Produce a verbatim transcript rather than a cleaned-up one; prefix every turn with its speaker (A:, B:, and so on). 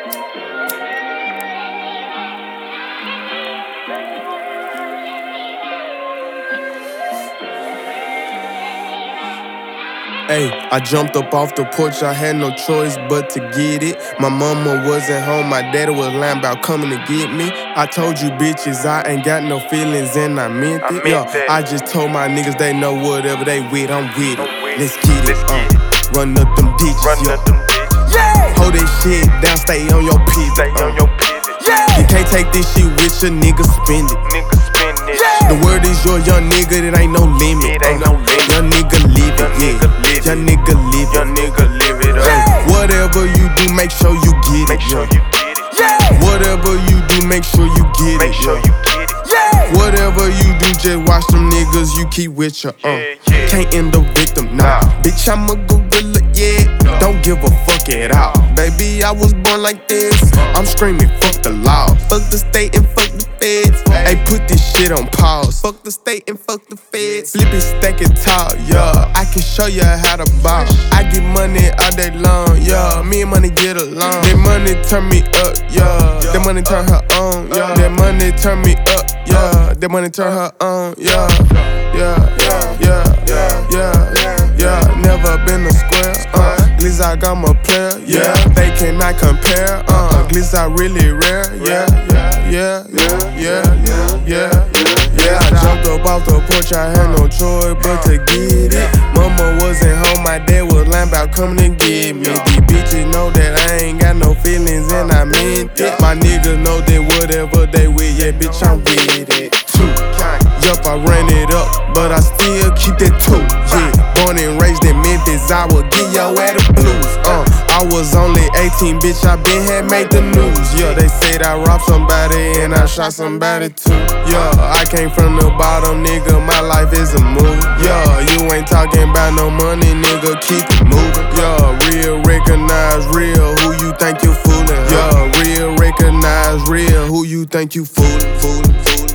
A: Hey, I jumped up off the porch, I had no choice but to get it. My mama wasn't home, my daddy was lying about coming to get me. I told you bitches I ain't got no feelings and I meant it. I meant yeah, that. I just told my niggas they know whatever they with, I'm with it. Let's get it,
B: Let's
A: uh.
B: get it.
A: Run up them digits,
B: Run
A: yo.
B: up them digits.
A: Yeah! Hold that shit down, stay on your pivot.
B: Stay
A: uh.
B: on your pivot.
A: Yeah! You can't take this shit with your nigga, spend it.
B: Nigga spend it.
A: Yeah! The word is your young nigga, it ain't no limit.
B: It ain't
A: uh.
B: no limit.
A: Young nigga live it,
B: Young
A: yeah.
B: nigga live it.
A: Young nigga live it.
B: Young nigga live it up.
A: Yeah. Whatever you do, make sure you get
B: Make
A: it.
B: sure
A: yeah.
B: you get it.
A: Yeah. Whatever you do, make sure you get
B: Make
A: it.
B: sure
A: yeah.
B: you get it.
A: Yeah. Whatever you do, just watch them niggas you keep with ya. Uh.
B: Yeah, yeah.
A: Can't end the victim, nah.
B: Nah.
A: Bitch, I'm a gorilla, yeah.
B: No.
A: Don't give a fuck at all. Baby, I was born like this. I'm screaming, fuck the law. Fuck the state and fuck the feds. Hey, put this shit on pause. Fuck the state and fuck the feds. Flip it, stack it tall, yeah. I can show you how to ball. I get money all day long, yeah. Me and money get along. That money turn me up, yeah. That money turn her on, yeah. That money turn me up, yeah. That money turn her on, yeah. Yeah, yeah, yeah, yeah, yeah, yeah. Never been a square, uh. Glizzy got my player, yeah. They cannot compare, uh. Glizzy really rare, yeah, yeah, yeah, yeah, yeah, yeah, yeah, yeah. I jumped up off the porch, I had no choice but to get it. Mama wasn't home, my dad was lying about coming to get me. These bitches know that I ain't got no feelings and I meant it. My niggas know that whatever they with, yeah, bitch, I'm with it. Two, yup, I ran it up, but I still keep that two, yeah. Born and raised in Memphis, I will give yo at the blues, uh. I was only eighteen, bitch, I been had made the news, yeah. They said I robbed somebody and I shot somebody too, yeah. I came from the bottom, nigga, my life is a movie, yeah. You ain't talking about no money, nigga, keep it moving, yeah. Real, recognize real, who you think you fooling, yeah. Real, recognize real, who you think you fooling, fooling, fooling.